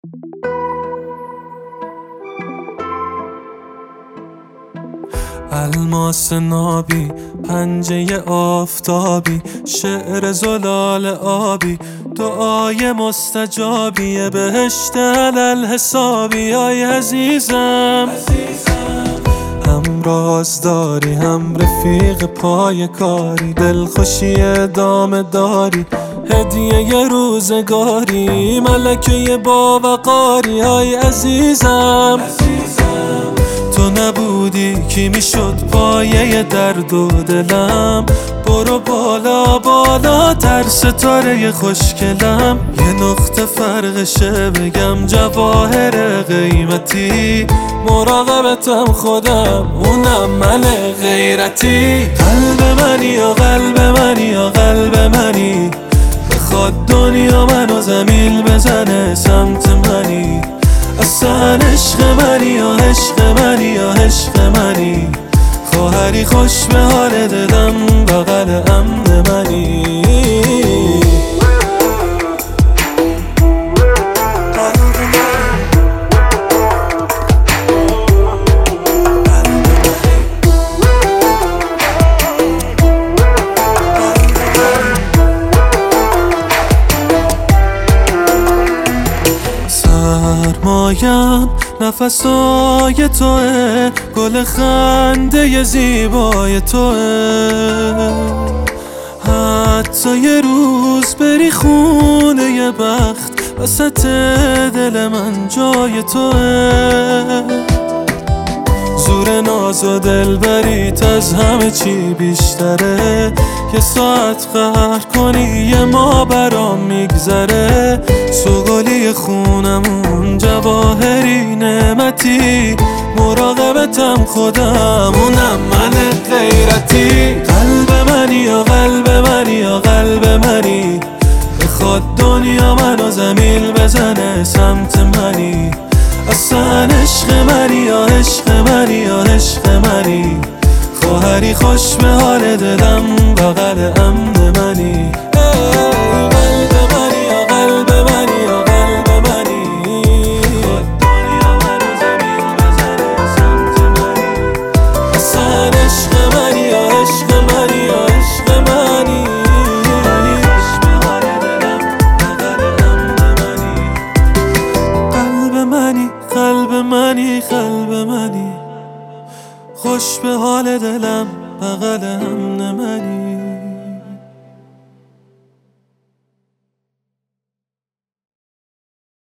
الماس نابی، پنجه آفتابی، شعر زلال آبی، دعای مستجابی، بهشت علل حسابی. آی عزیزم هم رازداری، هم رفیق پای کاری، دلخوشی ادامه داری، هدیه روزگاری، ملکه باوقاری. آی عزیزم تو نبودی کی میشد پایه درد و دلم. برو بالا بالاتر ستاره خوشگلم، یه نقطه فرقشه بگم جواهر قیمتی، مراقبتم خودم اونم من غیرتی. قلب منی یا قلب منی یا قلب منی، بخواد دنیا منو زمین بزنه سمت منی. اصلا عشق منی یا عشق منی یا عشق منی، خواهری خوش به حال دلم بغل امن منی. سرمایم نفسای توه، گل خنده زیبای توه، حتی یه روز بری خونه یه بخت وسط دل من جای توه. زور ناز و دلبریت از همه چی بیشتره، یه ساعت قهر کنی یه ما برام میگذره. سوگلی خونمون جواهری نعمتی، مراقبتم خودم اونم من غیرتی. قلب منی یا قلب منی یا قلب منی، بخواد دنیا منو زمین بزنه سمت منی. اصلا عشق منی یا عشق منی یا عشق منی، خواهری خوش به حال دلم بغل امن منی. قلب منی یا قلب منی یا قلب منی، بخواد دنیا منو زمین بزنه سمت منی. اصلا عشق منی یا عشق منی یا عشق منی، خوش به حال دلم بغل امن منی. قلب منی قلب منی قلب منی، خوش به حال دلم بغل هم